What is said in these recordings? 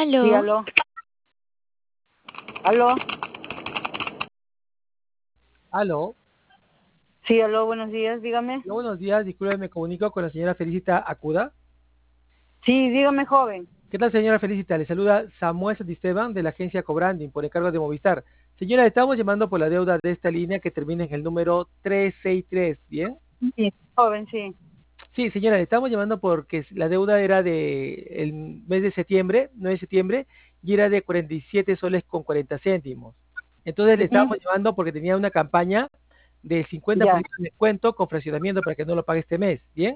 Sí, Aló, aló. Aló. Aló, Sí, aló, buenos días, dígame. hola, buenos días, disculpe, me comunico con la señora Felicita Acuda. Sí, dígame, joven. ¿Qué tal, señora Felicita? Le saluda Samuel Santisteban de la agencia Cobranding por encargo de Movistar. Señora, estamos llamando por la deuda de esta línea que termina en el número 363, ¿bien? Sí, joven, sí. Sí, señora, le estamos llamando porque la deuda era de el mes de septiembre, 9 de septiembre, y era de 47 soles con 40 céntimos. Entonces le Ujú. estábamos llamando porque tenía una campaña del Ya, 50% de descuento con fraccionamiento para que no lo pague este mes, ¿bien?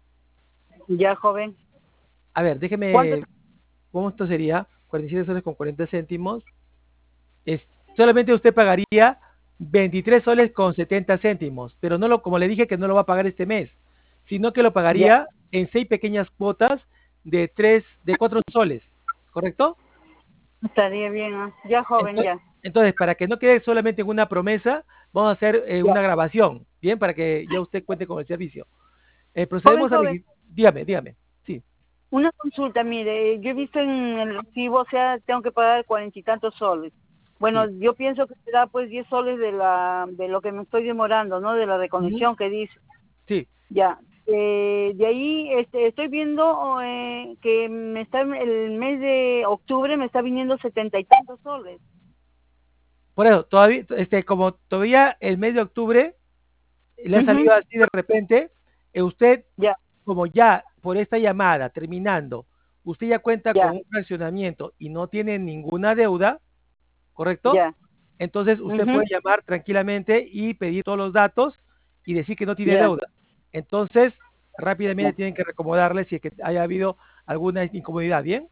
ya, joven. A ver, ¿Cuánto? déjeme. ¿Cómo esto sería? 47 soles con 40 céntimos. Solamente usted pagaría 23 soles con 70 céntimos, pero no lo, como le dije que no lo va a pagar este mes, sino que lo Ya, pagaría en 6 pequeñas cuotas de 4 soles, ¿correcto? estaría bien, ¿ah? Ya, joven, Entonces, ya. entonces, para que no quede solamente en una promesa, vamos a hacer Ya. una grabación, ¿bien? Para que ya usted cuente con el servicio. Joven, Procedemos a joven, registrar. Dígame, dígame. Sí. una consulta, mire, yo he visto en el recibo, o sea, tengo que pagar cuarenta y tantos soles. Bueno, Sí. yo pienso que será pues 10 soles de lo que me estoy demorando, ¿no? De la Ujú. reconexión que dice. Sí. Ya, de ahí estoy viendo que me está el mes de octubre me está viniendo setenta y tantos soles. Por eso, todavía, como todavía el mes de octubre le ha Ujú. salido así de repente, usted, Ya, como ya por esta llamada terminando, usted ya cuenta con ya, un fraccionamiento y no tiene ninguna deuda, ¿correcto? ya. Entonces usted Ujú. puede llamar tranquilamente y pedir todos los datos y decir que no tiene Ya, deuda. Entonces, ya. rápidamente tienen que recomodarle si es que haya habido alguna incomodidad, ¿bien?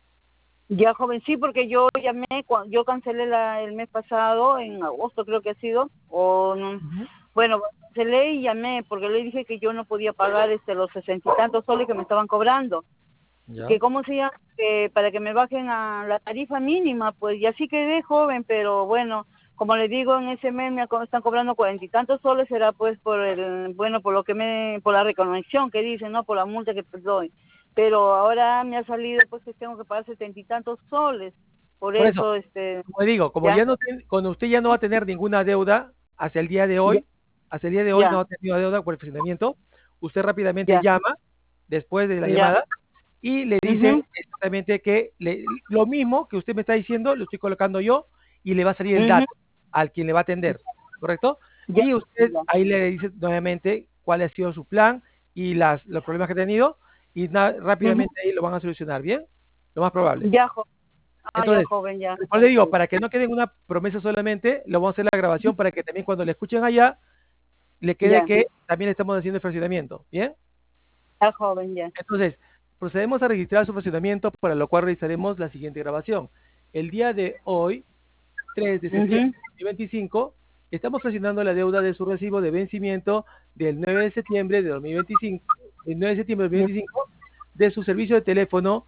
Ya, joven, sí, porque yo llamé, yo cancelé el mes pasado, en agosto creo que ha sido, o no, Ujú. bueno, cancelé y llamé, porque le dije que yo no podía pagar los sesenta y tantos soles que me estaban cobrando. Ya. Que cómo se llama, que para que me bajen a la tarifa mínima, pues, y así quedé, joven, pero bueno, como le digo, en ese mes están cobrando cuarenta y tantos soles, será pues bueno, por lo que por la reconexión que dicen, ¿no? Por la multa que te doy. Pero ahora me ha salido pues que tengo que pagar setenta y tantos soles, por Por eso, eso, como le digo, como ya, ya no tiene, cuando usted ya no va a tener ninguna deuda hacia el día de ya, hoy, hacia el día de hoy no ya, va a tener ninguna deuda por el funcionamiento, usted rápidamente ya, llama después de la ya, llamada y le dicen mhm, exactamente que lo mismo que usted me está diciendo, lo estoy colocando yo y le va a salir el mhm, dato al quien le va a atender, ¿correcto? ya, Y usted ya, ahí le dice nuevamente cuál ha sido su plan y los problemas que ha tenido y mhm, rápidamente ahí lo van a solucionar, ¿bien? Lo más probable. ya, ya, Entonces, joven, ya, después le digo, para que no quede una promesa solamente, lo vamos a hacer la grabación para que también cuando le escuchen allá, le quede ya, que también le estamos haciendo el fraccionamiento, ¿bien? ya, joven, ya, Entonces, procedemos a registrar su fraccionamiento, para lo cual realizaremos la siguiente grabación. El día de hoy, 3 de septiembre mhm, de 2025, estamos fraccionando la deuda de su recibo de vencimiento del 9 de septiembre de 2025, el 9 de septiembre de ya, 2025, de su servicio de teléfono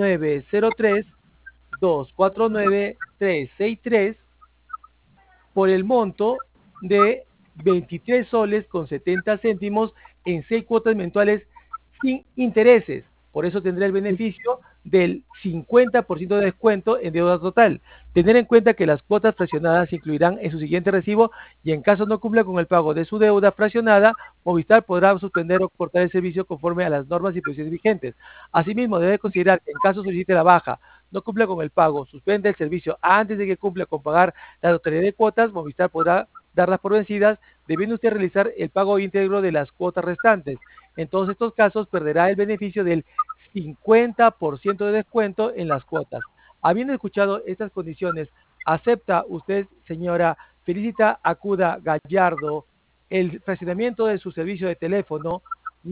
903-249-363 por el monto de 23 soles con 70 céntimos en 6 cuotas mensuales sin intereses. Por eso tendrá el beneficio del 50% de descuento en deuda total. Tener en cuenta que las cuotas fraccionadas se incluirán en su siguiente recibo y en caso no cumpla con el pago de su deuda fraccionada, Movistar podrá suspender o cortar el servicio conforme a las normas y previsiones vigentes. Asimismo, debe considerar que en caso solicite la baja, no cumpla con el pago, suspende el servicio antes de que cumpla con pagar la totalidad de cuotas, Movistar podrá darlas por vencidas, debiendo usted realizar el pago íntegro de las cuotas restantes. En todos estos casos, perderá el beneficio del 50% de descuento en las cuotas. Habiendo escuchado estas condiciones, ¿acepta usted, señora Felicita Acuda Gallardo, el fraccionamiento de su servicio de teléfono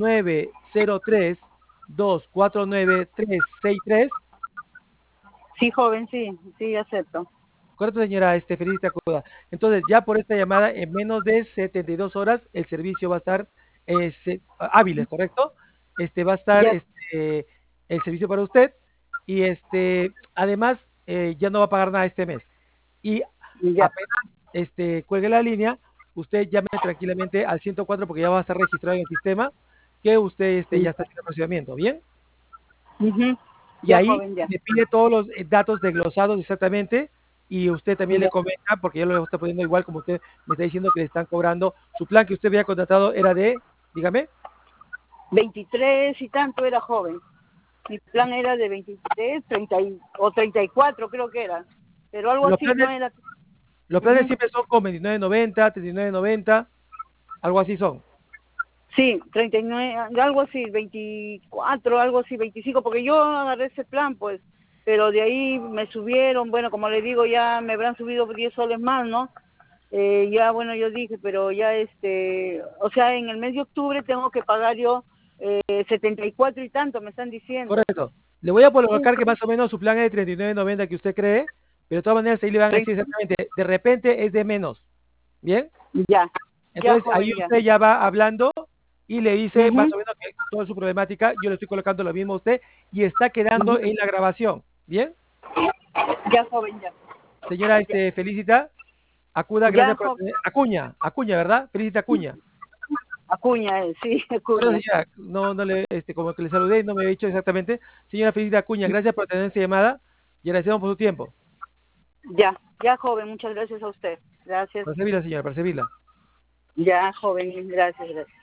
903-249-363? sí, joven, sí, sí, acepto. Correcto, señora Felicita Acuda. Entonces, ya por esta llamada, en menos de 72 horas, el servicio va a estar hábiles, ¿correcto? Va a estar Ya, el servicio para usted y además ya no va a pagar nada este mes. Y ya, apenas cuelgue la línea, usted llame tranquilamente al 104 porque ya va a estar registrado en el sistema que usted ya está haciendo el procedimiento. ¿Bien? ujú. y Ya, ahí joven, ya. le pide todos los datos desglosados exactamente, y usted también le Ya. comenta, porque yo lo está poniendo igual como usted me está diciendo que le están cobrando. Su plan que usted había contratado era de, dígame, 23 y tanto era joven. Mi plan era de 23, 30 o 34 creo que era. Pero algo los así, no planes, era. los planes Ujú. siempre son con 29.90, 39.90, algo así son. Sí, 39, algo así, 24, algo así, 25, porque yo agarré ese plan, pues, pero de ahí me subieron, bueno, como le digo, ya me habrán subido 10 soles más, ¿no? Ya, bueno, yo dije, pero ya o sea, en el mes de octubre tengo que pagar yo 74 y tanto, me están diciendo. Correcto. Le voy a Sí, colocar que más o menos su plan es de 39.90 que usted cree, pero de todas maneras ahí le van a decir exactamente, de repente es de menos. ¿Bien? ya, ya, Entonces ahí joven, ya. usted ya va hablando y le dice más Ujú, o menos que toda su problemática, yo le estoy colocando lo mismo a usted y está quedando ujú. en la grabación. ¿Bien? Ya, joven, ya. Señora, Ya, Felicita, Acuda, ya, gracias por joven. atender. Acuña, ¿verdad? Felicita Acuña. Acuña, sí, Perdón, Acuña. señora, no, no le, como que le saludé y no me he dicho exactamente. Señora Felicita Acuña, gracias por atender esta llamada y agradecemos por su tiempo. Ya, ya, joven, muchas gracias a usted. Gracias. Para servirla, señora, para servirla. Ya, joven, gracias, gracias.